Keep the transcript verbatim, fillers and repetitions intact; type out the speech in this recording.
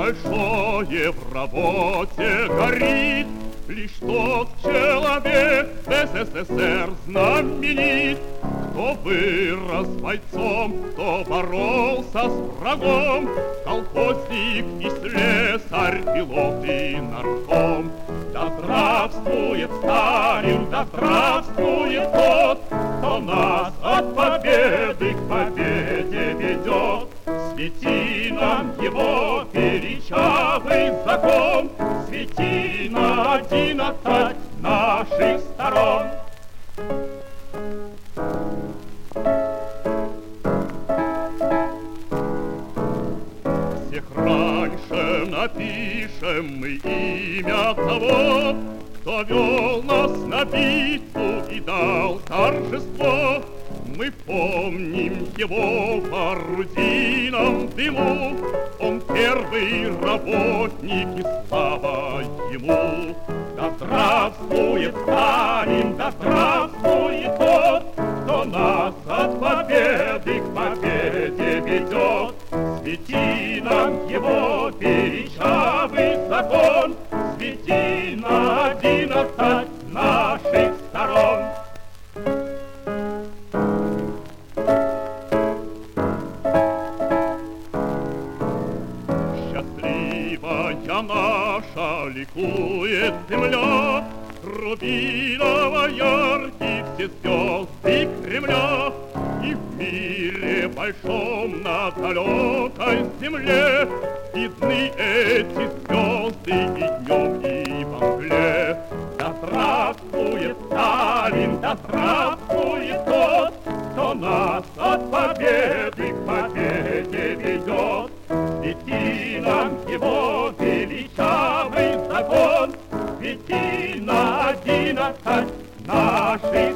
большое в работе горит, лишь тот человек СССР знаменит, кто вырос бойцом, кто боролся с врагом, колхозник и слесарь, пилот и нарком. Да здравствует Сталин, да здравствует тот, кто нас от победы к победе ведет. Свети нам его величавый закон, свети на одиннадцать наших сторон. Всех раньше напишем мы имя того, кто вел нас на битву и дал торжество. Мы помним его в орудийном дыму, он первый работник, и слава ему. Да здравствует Сталин, да здравствует тот, кто нас от победы к победе ведет. Свети нам его величавый закон, свети на одиннадцать наших сторон. Счастливая наша ликует земля, рубиново яркие все звезды Кремля. И в мире большом на далекой земле видны эти звезды и днем, и во мгле. Да здравствует Сталин, да здравствует тот, кто нас от победы к победе ведет. Свети нам его величавый закон, свети на одиннадцать наших